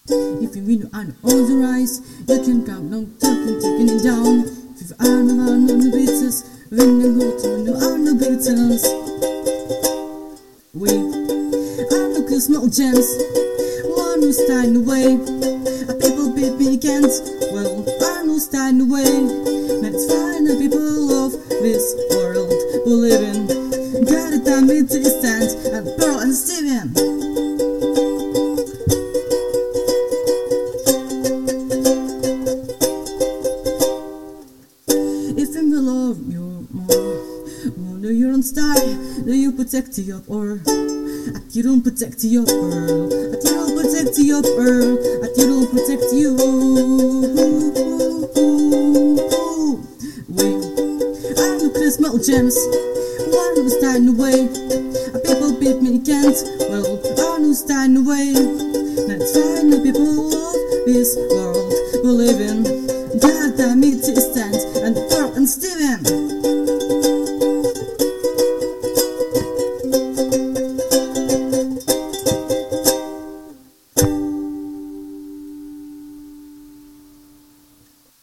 If you mean I'm authorized, you can come down, taking it down. If I know no beaters, when you go to no are no beaters. We are no small gems, one who's tying away. People beat me can't, well, I no stand away. Let's find the people of this world who live in. Gotta time it to stand, and Pearl and Steven. If you love you more, do you don't start? Do you protect your or you don't protect your pearl? You don't protect your pearl. You don't protect you. We are no Christmas gems. One who's tying away. People beat me can't. Well, I know stand away. Let's find the people of this world who live in. Gotta meet to stand and Pearl and Steven.